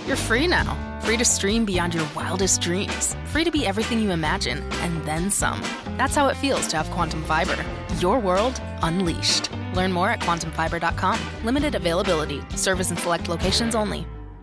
You're free now. Free to stream beyond your wildest dreams. Free to be everything you imagine, and then some. That's how it feels to have Quantum Fiber. Your world unleashed. Learn more at quantumfiber.com. Limited availability. Service in select locations only.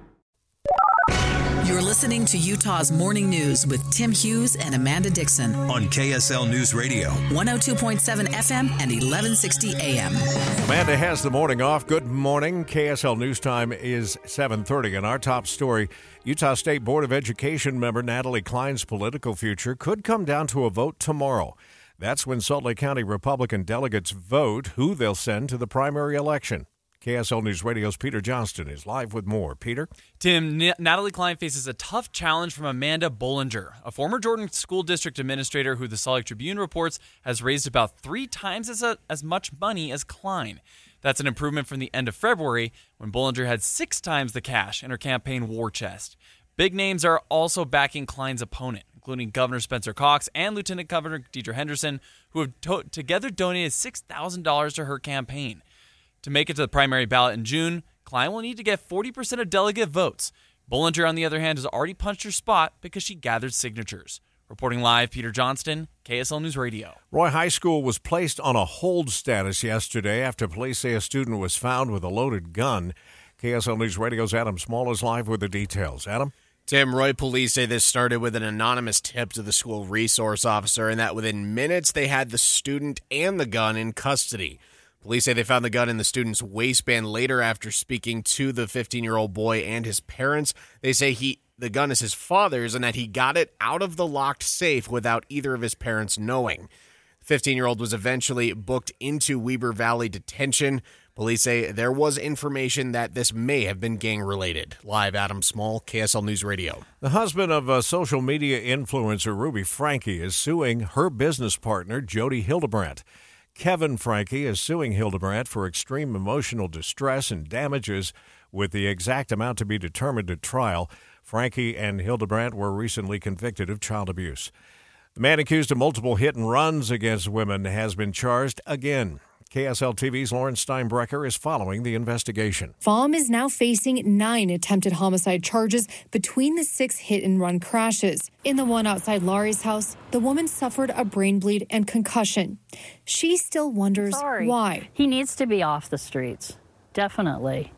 You're listening to Utah's Morning News with Tim Hughes and Amanda Dixon on KSL News Radio, 102.7 FM and 1160 AM. Amanda has the morning off. Good morning. KSL News Time is 7:30, and our top story, Utah State Board of Education member Natalie Klein's political future could come down to a vote tomorrow. That's when Salt Lake County Republican delegates vote who they'll send to the primary election. KSL News Radio's Peter Johnston is live with more. Peter? Tim, Natalie Klein faces a tough challenge from Amanda Bollinger, a former Jordan School District administrator who the Salt Lake Tribune reports has raised about 3 times as much money as Klein. That's an improvement from the end of February when Bollinger had 6 times the cash in her campaign war chest. Big names are also backing Klein's opponent, including Governor Spencer Cox and Lieutenant Governor Deidre Henderson, who have together donated $6,000 to her campaign. To make it to the primary ballot in June, Klein will need to get 40% of delegate votes. Bollinger, on the other hand, has already punched her spot because she gathered signatures. Reporting live, Peter Johnston, KSL News Radio. Roy High School was placed on a hold status yesterday after police say a student was found with a loaded gun. KSL News Radio's Adam Small is live with the details. Adam? Tim, Roy police say this started with an anonymous tip to the school resource officer and that within minutes they had the student and the gun in custody. Police say they found the gun in the student's waistband later after speaking to the 15-year-old boy and his parents. They say the gun is his father's and that he got it out of the locked safe without either of his parents knowing. The 15-year-old was eventually booked into Weber Valley detention. Police say there was information that this may have been gang-related. Live, Adam Small, KSL News Radio. The husband of social media influencer Ruby Franke is suing her business partner, Jody Hildebrandt. Kevin Franke is suing Hildebrandt for extreme emotional distress and damages with the exact amount to be determined at trial. Franke and Hildebrandt were recently convicted of child abuse. The man accused of multiple hit and runs against women has been charged again. KSL TV's Lauren Steinbrecher is following the investigation. Fahm is now facing 9 attempted homicide charges between the 6 hit-and-run crashes. In the one outside Laurie's house, the woman suffered a brain bleed and concussion. She still wonders why. He needs to be off the streets. Definitely.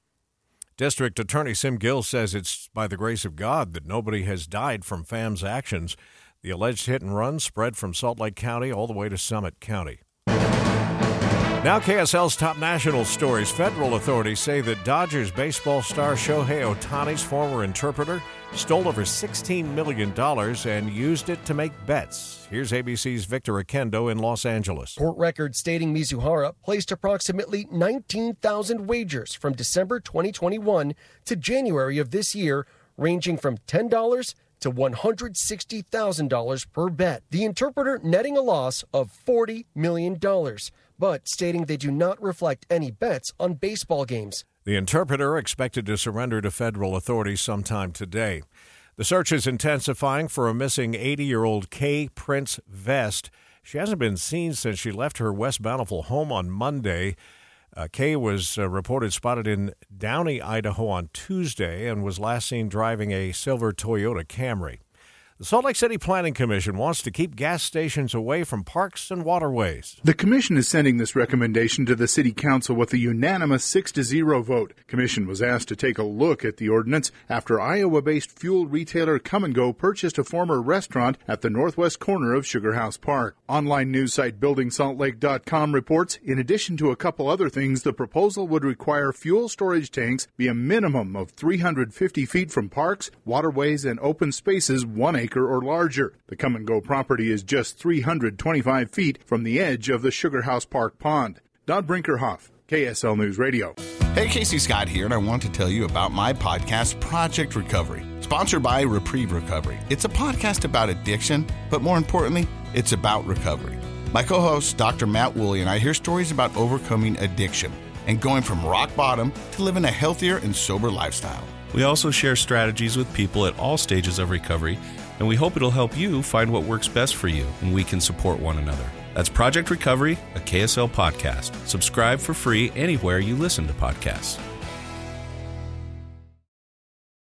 District Attorney Sim Gill says it's by the grace of God that nobody has died from Fam's actions. The alleged hit-and-run spread from Salt Lake County all the way to Summit County. Now KSL's top national stories. Federal authorities say that Dodgers baseball star Shohei Ohtani's former interpreter stole over $16 million and used it to make bets. Here's ABC's Victor Akendo in Los Angeles. Court records stating Mizuhara placed approximately 19,000 wagers from December 2021 to January of this year, ranging from $10 to $160,000 per bet. The interpreter netting a loss of $40 million. But stating they do not reflect any bets on baseball games. The interpreter expected to surrender to federal authorities sometime today. The search is intensifying for a missing 80-year-old Kay Prince Vest. She hasn't been seen since she left her West Bountiful home on Monday. Kay was reported spotted in Downey, Idaho on Tuesday and was last seen driving a silver Toyota Camry. The Salt Lake City Planning Commission wants to keep gas stations away from parks and waterways. The commission is sending this recommendation to the City Council with a unanimous 6-0 vote. Commission was asked to take a look at the ordinance after Iowa-based fuel retailer Come & Go purchased a former restaurant at the northwest corner of Sugar House Park. Online news site BuildingSaltLake.com reports, in addition to a couple other things, the proposal would require fuel storage tanks be a minimum of 350 feet from parks, waterways, and open spaces 1 acre or larger. The Come & Go property is just 325 feet from the edge of the Sugar House Park pond. Dodd Brinkerhoff, KSL News Radio. Hey, Casey Scott here, and I want to tell you about my podcast, Project Recovery, sponsored by Reprieve Recovery. It's a podcast about addiction, but more importantly, it's about recovery. My co-host, Dr. Matt Woolley, and I hear stories about overcoming addiction and going from rock bottom to living a healthier and sober lifestyle. We also share strategies with people at all stages of recovery, and we hope it'll help you find what works best for you, and we can support one another. That's Project Recovery, a KSL podcast. Subscribe for free anywhere you listen to podcasts.